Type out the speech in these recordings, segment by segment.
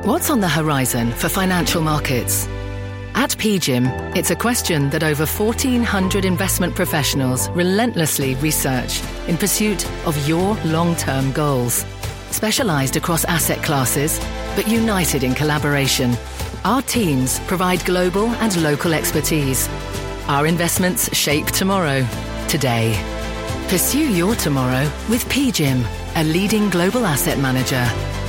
What's on the horizon for financial markets? At PGIM, it's a question that over 1,400 investment professionals relentlessly research in pursuit of your long-term goals. Specialised across asset classes, but united in collaboration, our teams provide global and local expertise. Our investments shape tomorrow, today. Pursue your tomorrow with PGIM, a leading global asset manager.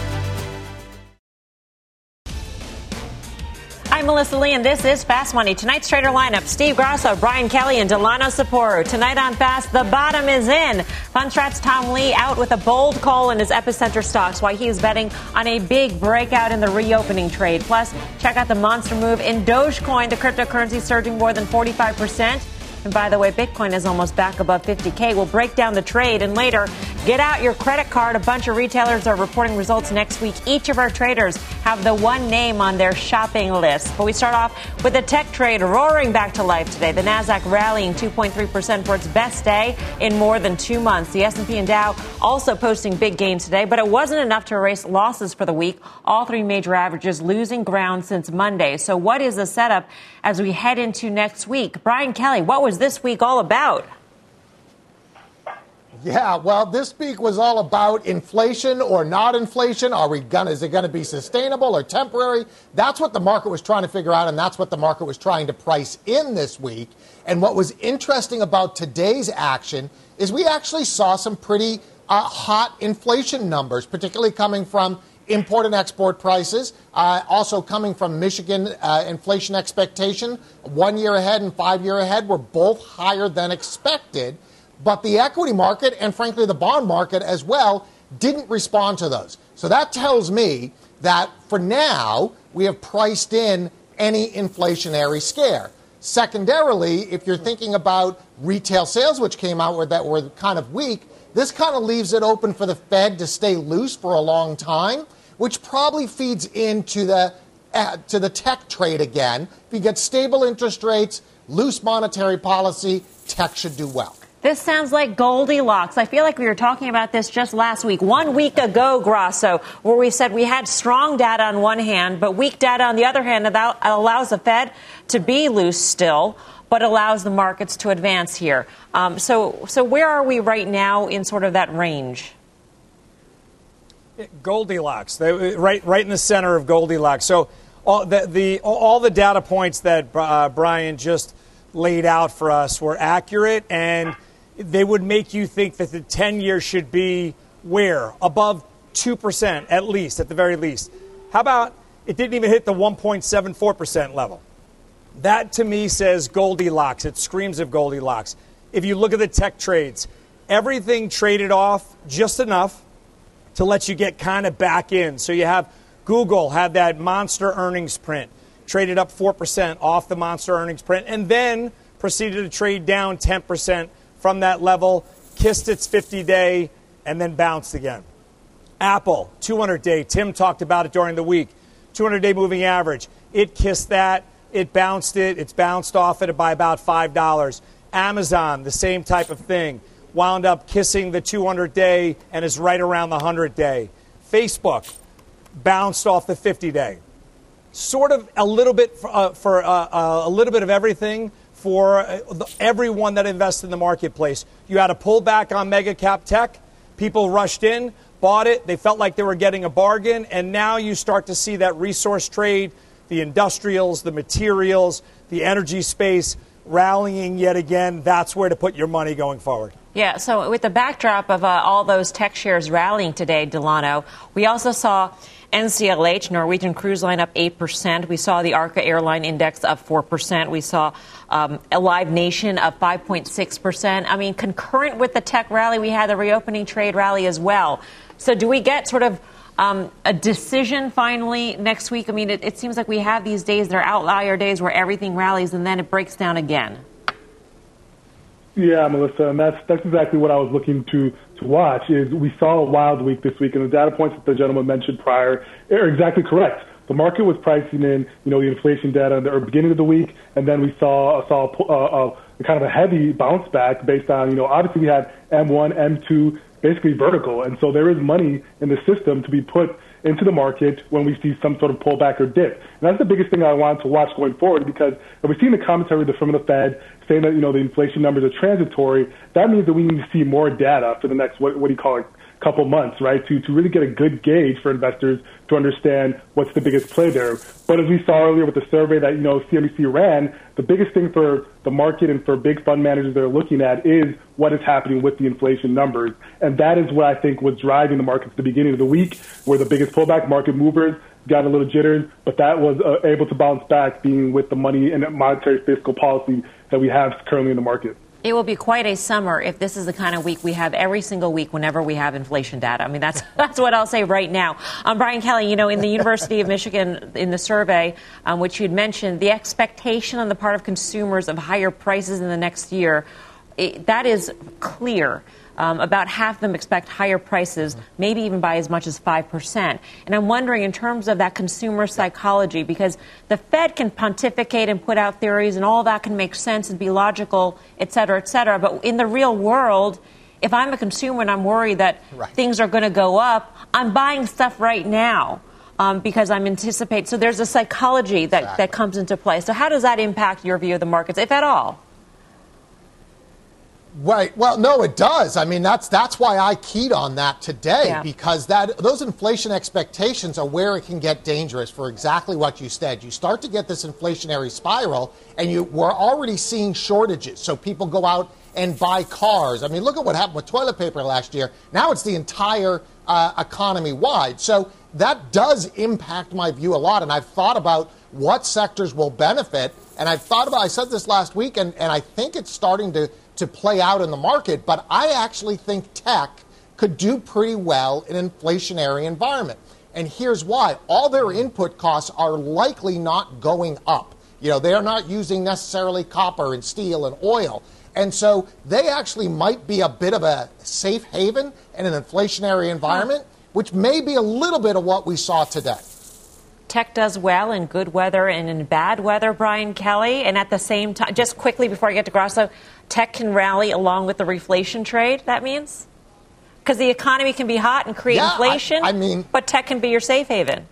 I'm Melissa Lee, and this is Fast Money. Tonight's trader lineup: Steve Grasso, Brian Kelly, and Delano Saporu. Tonight on Fast, the bottom is in. Fundstrat's Tom Lee out with a bold call in his epicenter stocks, while he is betting on a big breakout in the reopening trade. Plus, check out the monster move in Dogecoin, the cryptocurrency surging more than 45%. And by the way, Bitcoin is almost back above 50K. We'll break down the trade. And later, get out your credit card. A bunch of retailers are reporting results next week. Each of our traders have the one name on their shopping list. But we start off with the tech trade roaring back to life today. The Nasdaq rallying 2.3% for its best day in more than 2 months. The S&P and Dow also posting big gains today, but it wasn't enough to erase losses for the week. All three major averages losing ground since Monday. So what is the setup as we head into next week? Brian Kelly, what was this week all about? Yeah, well, this week was all about inflation or not inflation. Is it going to be sustainable or temporary? That's what the market was trying to figure out, and that's what the market was trying to price in this week. And what was interesting about today's action is we actually saw some pretty hot inflation numbers, particularly coming from import and export prices, also coming from Michigan inflation expectation. 1 year ahead and 5 year ahead were both higher than expected. But the equity market and, frankly, the bond market as well didn't respond to those. So that tells me that for now, we have priced in any inflationary scare. Secondarily, if you're thinking about retail sales, which came out that were kind of weak, this kind of leaves it open for the Fed to stay loose for a long time, which probably feeds into to the tech trade again. If you get stable interest rates, loose monetary policy, tech should do well. This sounds like Goldilocks. I feel like we were talking about this just last week, 1 week ago, Grasso, where we said we had strong data on one hand, but weak data on the other hand that allows the Fed to be loose still, but allows the markets to advance here. So where are we right now in sort of that range? Goldilocks, right in the center of Goldilocks. So all the data points that Brian just laid out for us were accurate, and they would make you think that the 10-year should be where? Above 2%, at least, at the very least. How about it didn't even hit the 1.74% level? That, to me, says Goldilocks. It screams of Goldilocks. If you look at the tech trades, everything traded off just enough to let you get kind of back in. So you have Google had that monster earnings print, traded up 4% off the monster earnings print, and then proceeded to trade down 10% from that level, kissed its 50-day, and then bounced again. Apple, 200-day. Tim talked about it during the week. 200-day moving average. It kissed that. It bounced it. It's bounced off it by about $5. Amazon, the same type of thing. Wound up kissing the 200-day and is right around the 100-day. Facebook bounced off the 50-day. Sort of a little bit for a little bit of everything for everyone that invests in the marketplace. You had a pullback on mega cap tech. People rushed in, bought it. They felt like they were getting a bargain. And now you start to see that resource trade, the industrials, the materials, the energy space rallying yet again. That's where to put your money going forward. Yeah, so with the backdrop of all those tech shares rallying today, Delano, we also saw NCLH, Norwegian Cruise Line, up 8%. We saw the ARCA Airline Index up 4%. We saw Live Nation up 5.6%. I mean, concurrent with the tech rally, we had the reopening trade rally as well. So do we get sort of a decision finally next week? I mean, it seems like we have these days that are outlier days where everything rallies and then it breaks down again. Yeah, Melissa, and that's exactly what I was looking to watch. Is we saw a wild week this week, and the data points that the gentleman mentioned prior are exactly correct. The market was pricing in, the inflation data at the beginning of the week, and then we saw a kind of a heavy bounce back based on, obviously we had M1, M2, basically vertical, and so there is money in the system to be put into the market when we see some sort of pullback or dip. And that's the biggest thing I want to watch going forward, because if we're seeing the commentary from the Fed saying that, the inflation numbers are transitory, that means that we need to see more data for the next, what do you call it, couple months, right, to really get a good gauge for investors to understand what's the biggest play there. But as we saw earlier with the survey that, CNBC ran, the biggest thing for the market and for big fund managers they're looking at is what is happening with the inflation numbers. And that is what I think was driving the markets at the beginning of the week, where the biggest pullback market movers got a little jitters, but that was able to bounce back, being with the money and monetary fiscal policy that we have currently in the market. It will be quite a summer if this is the kind of week we have every single week whenever we have inflation data. I mean, that's what I'll say right now. Brian Kelly, in the University of Michigan, in the survey, which you'd mentioned, the expectation on the part of consumers of higher prices in the next year, that is clear. About half of them expect higher prices, maybe even by as much as 5%. And I'm wondering, in terms of that consumer psychology, because the Fed can pontificate and put out theories and all that can make sense and be logical, et cetera, et cetera. But in the real world, if I'm a consumer and I'm worried that things are going to go up, I'm buying stuff right now because I'm anticipating. So there's a psychology that comes into play. So how does that impact your view of the markets, if at all? Right. Well, no, it does. I mean, that's why I keyed on that today, because those inflation expectations are where it can get dangerous for exactly what you said. You start to get this inflationary spiral, and we're already seeing shortages. So people go out and buy cars. I mean, look at what happened with toilet paper last year. Now it's the entire economy wide. So that does impact my view a lot. And I've thought about what sectors will benefit. And I said this last week, and I think it's starting to play out in the market, but I actually think tech could do pretty well in an inflationary environment. And here's why. All their input costs are likely not going up. They are not using necessarily copper and steel and oil. And so they actually might be a bit of a safe haven in an inflationary environment, which may be a little bit of what we saw today. Tech does well in good weather and in bad weather, Brian Kelly. And at the same time, just quickly before I get to Grasso, tech can rally along with the reflation trade, that means? Because the economy can be hot and create inflation, but tech can be your safe haven.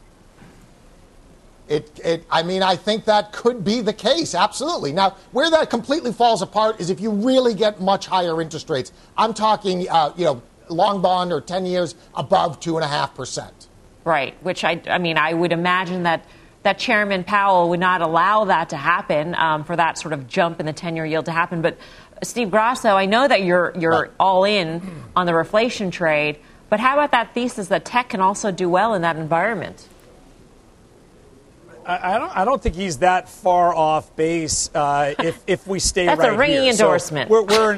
I think that could be the case, absolutely. Now, where that completely falls apart is if you really get much higher interest rates. I'm talking, long bond or 10 years above 2.5%. Right, which I would imagine that Chairman Powell would not allow that to happen, for that sort of jump in the 10-year yield to happen. But Steve Grasso, I know that you're all in on the reflation trade, but how about that thesis that tech can also do well in that environment? I don't think he's that far off base if we stay That's right here. That's a ringing endorsement. So we're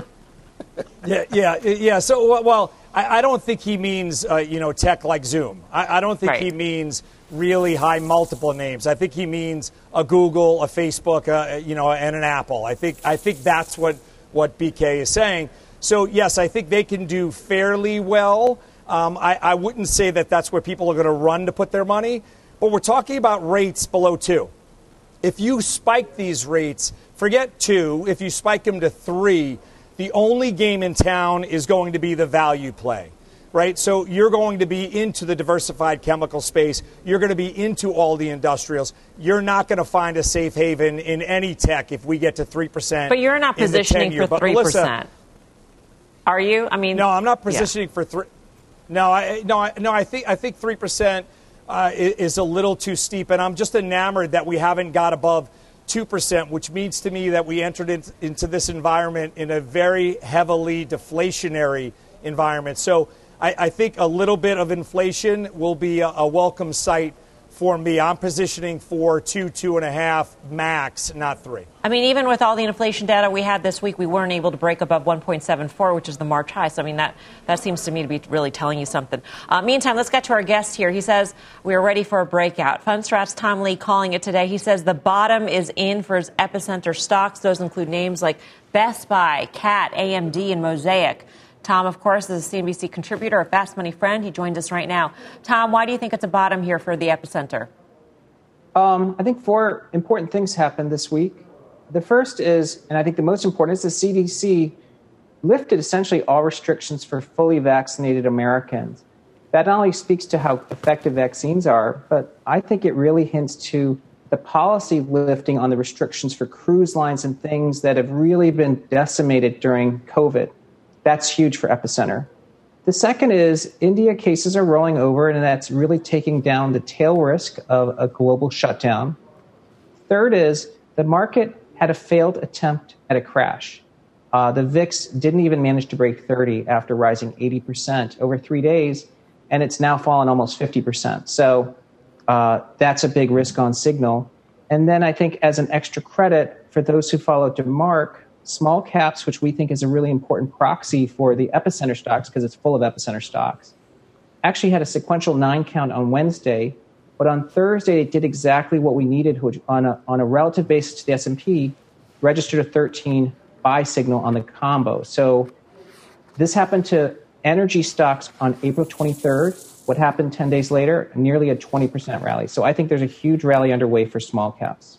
yeah. So, I don't think he means, tech like Zoom. I don't think he means really high multiple names. I think he means a Google, a Facebook, and an Apple. I think that's what BK is saying. So, yes, I think they can do fairly well. I wouldn't say that that's where people are going to run to put their money. But we're talking about rates below 2. If you spike these rates, forget 2, if you spike them to 3, the only game in town is going to be the value play, right? So you're going to be into the diversified chemical space. You're going to be into all the industrials. You're not going to find a safe haven in any tech if we get to 3%. But you're not positioning for 3%. Melissa, are you? No, I'm not positioning for 3. No, I think 3% is a little too steep, and I'm just enamored that we haven't got above 2%, which means to me that we entered into this environment in a very heavily deflationary environment. So I think a little bit of inflation will be a welcome sight for me. I'm positioning for 2.5 max, not 3. Even with all the inflation data we had this week, we weren't able to break above 1.74, which is the March high. So, that seems to me to be really telling you something. Meantime, let's get to our guest here. He says we are ready for a breakout. Fundstrat's Tom Lee calling it today. He says the bottom is in for his epicenter stocks. Those include names like Best Buy, Cat, AMD, and Mosaic. Tom, of course, is a CNBC contributor, a Fast Money friend. He joined us right now. Tom, why do you think it's a bottom here for the epicenter? I think 4 important things happened this week. The first is, and I think the most important, is the CDC lifted essentially all restrictions for fully vaccinated Americans. That not only speaks to how effective vaccines are, but I think it really hints to the policy lifting on the restrictions for cruise lines and things that have really been decimated during COVID. That's huge for Epicenter. The second is India cases are rolling over, and that's really taking down the tail risk of a global shutdown. Third is the market had a failed attempt at a crash. The VIX didn't even manage to break 30 after rising 80% over 3 days, and it's now fallen almost 50%. So that's a big risk on signal. And then I think as an extra credit for those who follow DeMark, small caps, which we think is a really important proxy for the Epicenter stocks because it's full of Epicenter stocks, actually had a sequential 9 count on Wednesday. But on Thursday, it did exactly what we needed, which on a relative basis to the S&P, registered a 13 buy signal on the combo. So this happened to energy stocks on April 23rd. What happened 10 days later? Nearly a 20% rally. So I think there's a huge rally underway for small caps.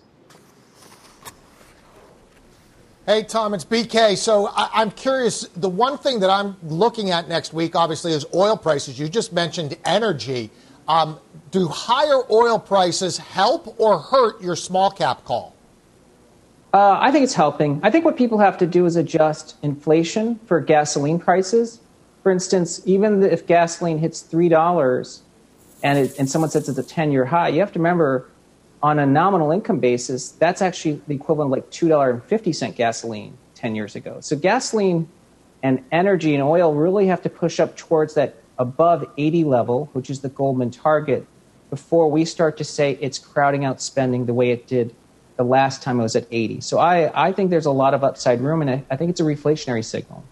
Hey, Tom, it's BK. So I'm curious, the one thing that I'm looking at next week, obviously, is oil prices. You just mentioned energy. Do higher oil prices help or hurt your small cap call? I think it's helping. I think what people have to do is adjust inflation for gasoline prices. For instance, even if gasoline hits $3 and someone says it's a 10-year high, you have to remember on a nominal income basis, that's actually the equivalent of like $2.50 gasoline 10 years ago. So gasoline and energy and oil really have to push up towards that above 80 level, which is the Goldman target, before we start to say it's crowding out spending the way it did the last time it was at 80. So I think there's a lot of upside room, and I think it's a reflationary signal.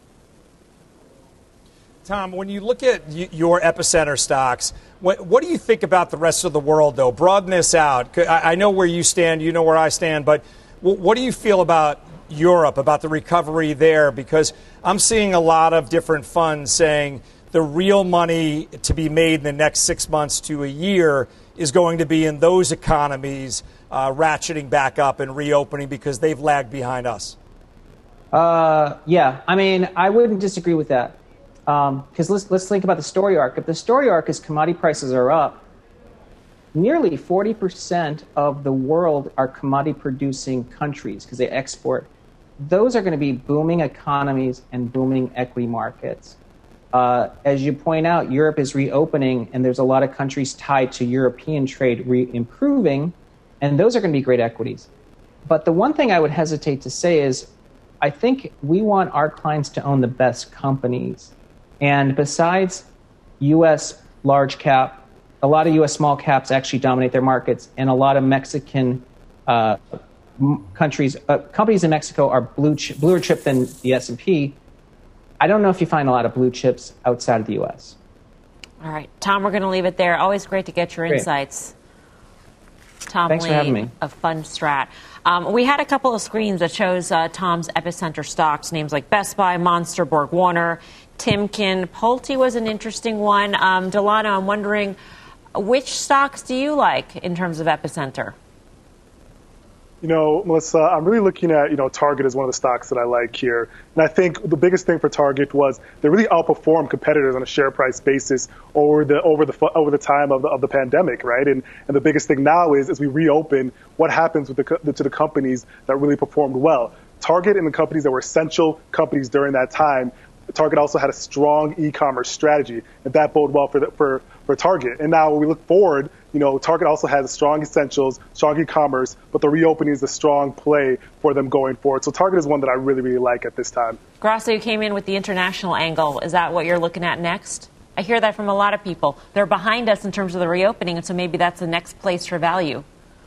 Tom, when you look at your Epicenter stocks, what do you think about the rest of the world, though? Broaden this out. I know where you stand, you know where I stand, but what do you feel about Europe, about the recovery there? Because I'm seeing a lot of different funds saying the real money to be made in the next 6 months to a year is going to be in those economies ratcheting back up and reopening because they've lagged behind us. Yeah, I mean, I wouldn't disagree with that. Because let's think about the story arc. If the story arc is commodity prices are up, nearly 40% of the world are commodity-producing countries because they export. Those are going to be booming economies and booming equity markets. As you point out, Europe is reopening, and there's a lot of countries tied to European trade improving, and those are going to be great equities. But the one thing I would hesitate to say is I think we want our clients to own the best companies. And besides U.S. large cap, a lot of U.S. small caps actually dominate their markets, and a lot of Mexican companies in Mexico are bluer chip than the S&P. I don't know if you find a lot of blue chips outside of the U.S. All right, Tom, we're going to leave it there. Always great to get your insights. Tom Thanks Lee for having me. of FundStrat. We had a couple of screens that shows Tom's Epicenter stocks, names like Best Buy, Monster, Borg Warner, Timken. Pulte was an interesting one. Delano, I'm wondering, which stocks do you like in terms of Epicenter? You know, Melissa, I'm really looking at, Target as one of the stocks that I like here. And I think the biggest thing for Target was they really outperformed competitors on a share price basis over the time of the pandemic, right? And the biggest thing now is as we reopen, what happens to the companies that really performed well? Target and the companies that were essential companies during that time. Target also had a strong e-commerce strategy, and that bode well for Target. And now when we look forward, Target also has strong essentials, strong e-commerce, but the reopening is a strong play for them going forward. So Target is one that I really, really like at this time. Grasso, you came in with the international angle. Is that what you're looking at next? I hear that from a lot of people. They're behind us in terms of the reopening, and so maybe that's the next place for value.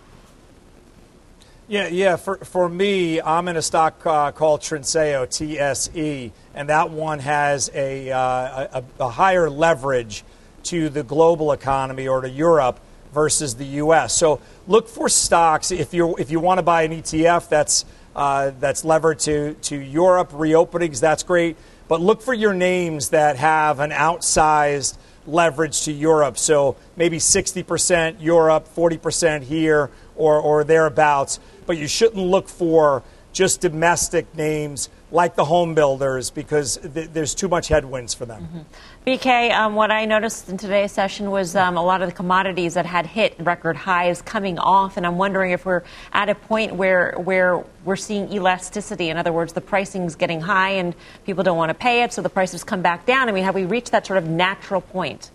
Yeah. For me, I'm in a stock called Trinseo, TSE, and that one has a higher leverage to the global economy or to Europe versus the U.S. So look for stocks if you want to buy an ETF that's levered to Europe reopenings. That's great, but look for your names that have an outsized leverage to Europe. So maybe 60% Europe, 40% here, or thereabouts. But you shouldn't look for just domestic names like the home builders because there's too much headwinds for them. BK, what I noticed in today's session was a lot of the commodities that had hit record highs coming off, and I'm wondering if we're at a point where we're seeing elasticity. In other words, the pricing's getting high and people don't want to pay it, so the prices come back down. I mean, have we reached that sort of natural point?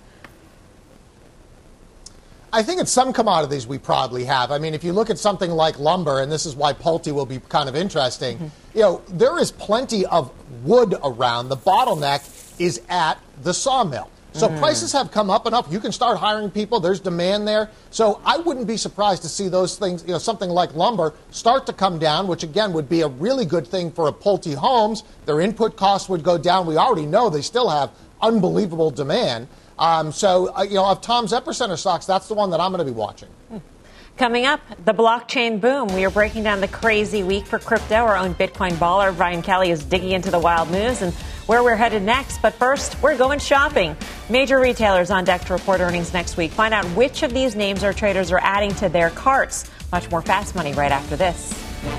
I think in some commodities we probably have. I mean, if you look at something like lumber, and this is why Pulte will be kind of interesting, there is plenty of wood around. The bottleneck is at the sawmill. So prices have come up enough. You can start hiring people. There's demand there. So I wouldn't be surprised to see those things, something like lumber, start to come down, which, again, would be a really good thing for a Pulte Homes. Their input costs would go down. We already know they still have unbelievable demand. Of Tom's epicenter stocks, that's the one that I'm going to be watching. Coming up, the blockchain boom. We are breaking down the crazy week for crypto. Our own Bitcoin baller, Brian Kelly, is digging into the wild moves and where we're headed next. But first, we're going shopping. Major retailers on deck to report earnings next week. Find out which of these names our traders are adding to their carts. Much more Fast Money right after this.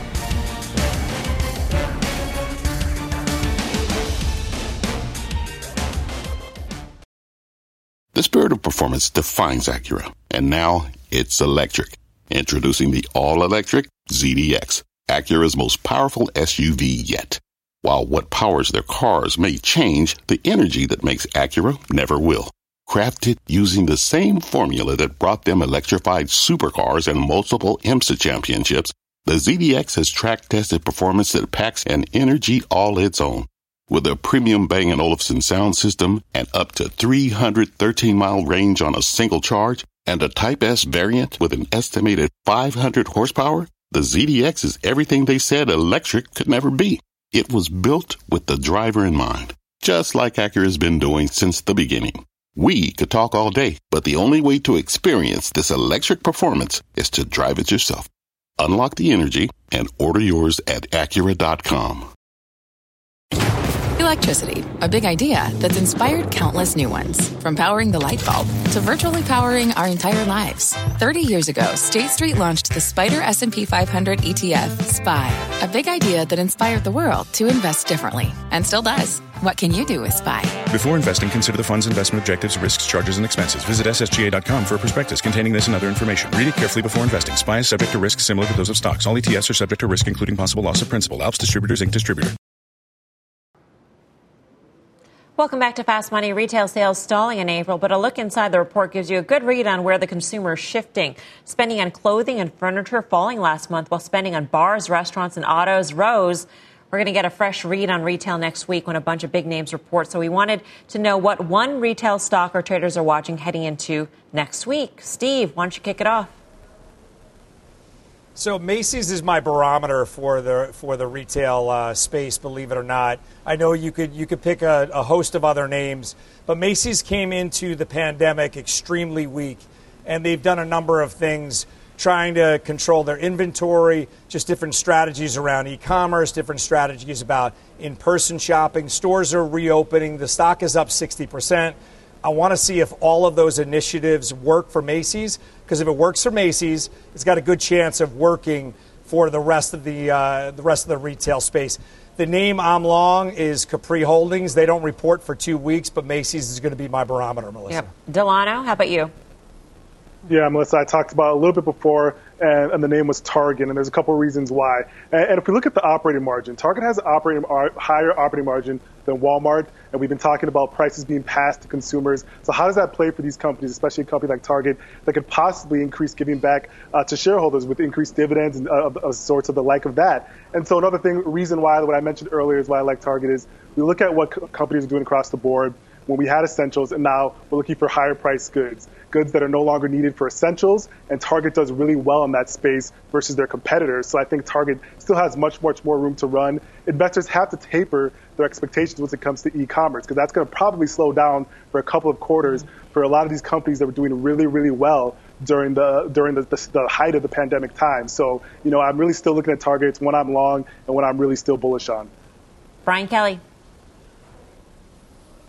The spirit of performance defines Acura, and now it's electric. Introducing the all-electric ZDX, Acura's most powerful SUV yet. While what powers their cars may change, the energy that makes Acura never will. Crafted using the same formula that brought them electrified supercars and multiple IMSA championships, the ZDX has track-tested performance that packs an energy all its own. With a premium Bang & Olufsen sound system and up to 313-mile range on a single charge, and a Type S variant with an estimated 500 horsepower, the ZDX is everything they said electric could never be. It was built with the driver in mind, just like Acura's been doing since the beginning. We could talk all day, but the only way to experience this electric performance is to drive it yourself. Unlock the energy and order yours at Acura.com. Electricity, a big idea that's inspired countless new ones. From powering the light bulb to virtually powering our entire lives. 30 years ago, State Street launched the Spider S&P 500 ETF, SPY. A big idea that inspired the world to invest differently. And still does. What can you do with SPY? Before investing, consider the fund's investment objectives, risks, charges, and expenses. Visit ssga.com for a prospectus containing this and other information. Read it carefully before investing. SPY is subject to risks similar to those of stocks. All ETFs are subject to risk, including possible loss of principal. Alps Distributors, Inc. Distributor. Welcome back to Fast Money. Retail sales stalling in April, but a look inside the report gives you a good read on where the consumer is shifting. Spending on clothing and furniture falling last month, while spending on bars, restaurants, and autos rose. We're going to get a fresh read on retail next week when a bunch of big names report. So we wanted to know what one retail stock our traders are watching heading into next week. Steve, why don't you kick it off? So Macy's is my barometer for the retail space, believe it or not. I know you could pick a host of other names, but Macy's came into the pandemic extremely weak, and they've done a number of things trying to control their inventory, just different strategies around e-commerce, different strategies about in-person shopping. Stores are reopening. The stock is up 60%. I want to see if all of those initiatives work for Macy's, because if it works for Macy's, it's got a good chance of working for the rest of the retail space. The name I'm long is Capri Holdings. They don't report for 2 weeks, but Macy's is going to be my barometer, Melissa. Yep. Delano, how about you? Yeah, Melissa, I talked about it a little bit before, and the name was Target, and there's a couple of reasons why. And if we look at the operating margin, Target has an higher operating margin than Walmart, and we've been talking about prices being passed to consumers. So how does that play for these companies, especially a company like Target, that could possibly increase giving back to shareholders with increased dividends and sorts of the like of that? And so another reason why, what I mentioned earlier is why I like Target is we look at what companies are doing across the board. When we had essentials, and now we're looking for higher priced goods that are no longer needed for essentials, and Target does really well in that space versus their competitors. So I think Target still has much more room to run. Investors have to taper their expectations when it comes to e-commerce, because that's going to probably slow down for a couple of quarters for a lot of these companies that were doing really, really well during the height of the pandemic time. So, I'm really still looking at Target. It's one I'm long and one I'm really still bullish on. Brian Kelly.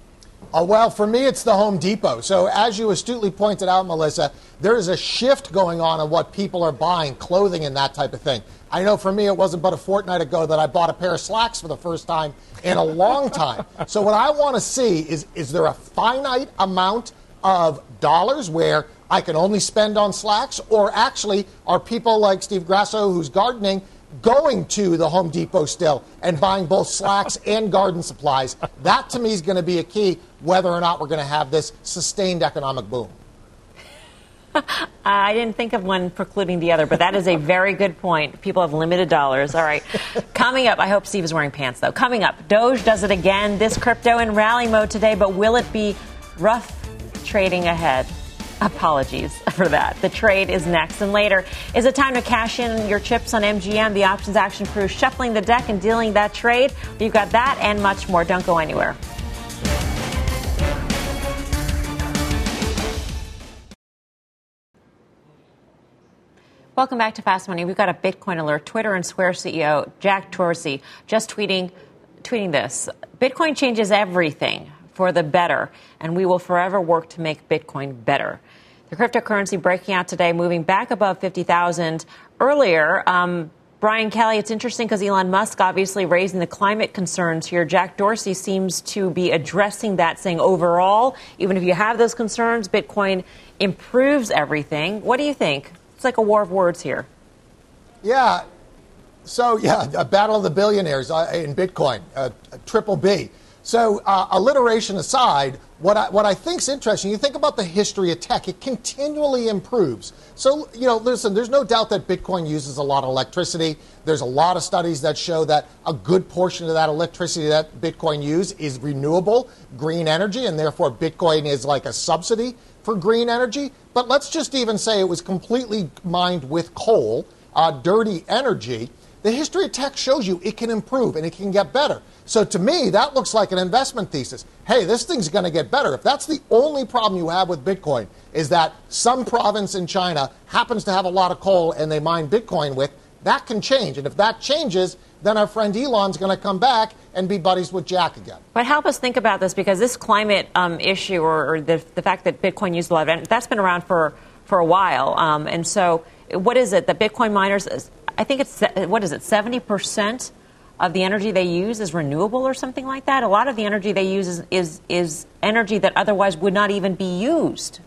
Well, for me, it's the Home Depot. So as you astutely pointed out, Melissa, there is a shift going on what people are buying, clothing and that type of thing. I know for me, it wasn't but a fortnight ago that I bought a pair of slacks for the first time in a long time. So what I want to see is there a finite amount of dollars where I can only spend on slacks, or actually are people like Steve Grasso, who's gardening, going to the Home Depot still and buying both slacks and garden supplies? That, to me, is going to be a key whether or not we're going to have this sustained economic boom. I didn't think of one precluding the other, but that is a very good point. People have limited dollars. All right. Coming up, I hope Steve is wearing pants, though. Coming up, Doge does it again. This crypto in rally mode today, but will it be rough trading ahead? Apologies for that. The trade is next. And later, is it time to cash in your chips on MGM? The options action crew shuffling the deck and dealing that trade. You've got that and much more. Don't go anywhere. Welcome back to Fast Money. We've got a Bitcoin alert. Twitter and Square CEO Jack Dorsey just tweeting this. Bitcoin changes everything for the better, and we will forever work to make Bitcoin better. The cryptocurrency breaking out today, moving back above 50,000. Earlier, Brian Kelly, it's interesting because Elon Musk obviously raising the climate concerns here. Jack Dorsey seems to be addressing that, saying overall, even if you have those concerns, Bitcoin improves everything. What do you think? It's like a war of words here. Yeah. So, a battle of the billionaires in Bitcoin, triple B. So, alliteration aside, what I think is interesting, you think about the history of tech, it continually improves. So, listen, there's no doubt that Bitcoin uses a lot of electricity. There's a lot of studies that show that a good portion of that electricity that Bitcoin uses is renewable, green energy, and therefore Bitcoin is like a subsidy for green energy. But let's just even say it was completely mined with coal, dirty energy. The history of tech shows you it can improve and it can get better. So to me, that looks like an investment thesis. Hey, this thing's going to get better. If that's the only problem you have with Bitcoin is that some province in China happens to have a lot of coal and they mine Bitcoin with, that can change. And if that changes, then our friend Elon's going to come back and be buddies with Jack again. But help us think about this, because this climate issue or the fact that Bitcoin uses a lot of energy, that's been around for a while. And so what is it? The Bitcoin miners, I think it's, 70% of the energy they use is renewable or something like that? A lot of the energy they use is energy that otherwise would not even be used.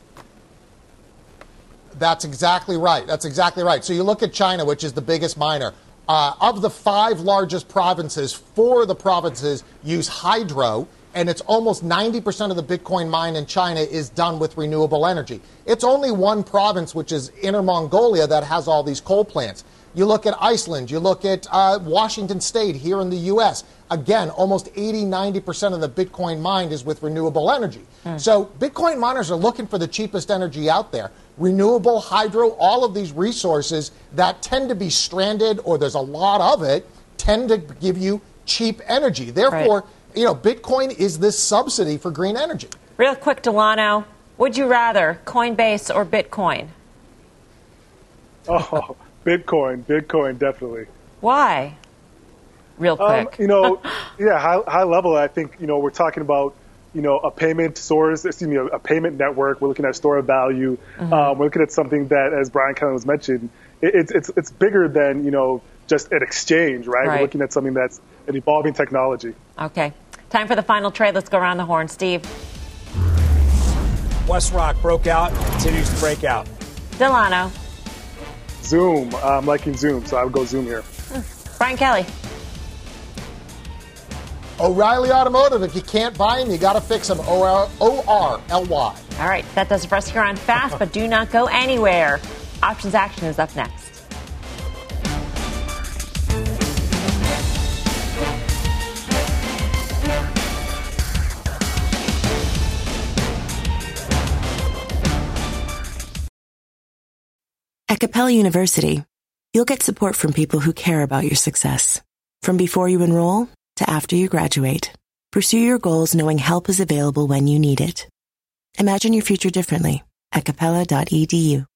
That's exactly right. So you look at China, which is the biggest miner. Of the 5 largest provinces, 4 of the provinces use hydro, and it's almost 90% of the Bitcoin mine in China is done with renewable energy. It's only one province, which is Inner Mongolia, that has all these coal plants. You look at Iceland, you look at Washington State here in the U.S. Again, almost 80-90% of the Bitcoin mined is with renewable energy. So Bitcoin miners are looking for the cheapest energy out there. Renewable, hydro, all of these resources that tend to be stranded, or there's a lot of it, tend to give you cheap energy. Therefore, Bitcoin is this subsidy for green energy. Real quick, Delano, would you rather Coinbase or Bitcoin? Oh, Bitcoin, definitely. Why? Real quick. High level, I think, we're talking about, a payment source, a payment network. We're looking at store of value. We're looking at something that, as Brian Kelly was mentioning, it's bigger than, just an exchange, right? We're looking at something that's an evolving technology. Okay. Time for the final trade. Let's go around the horn. Steve. WestRock broke out, continues to break out. Delano. Zoom. I'm liking Zoom, so I would go Zoom here. Brian Kelly. O'Reilly Automotive. If you can't buy them, you got to fix them. O-R-L-Y. All right. That does it for us here on Fast, but do not go anywhere. Options Action is up next. At Capella University, you'll get support from people who care about your success. From before you enroll to after you graduate, pursue your goals knowing help is available when you need it. Imagine your future differently at capella.edu.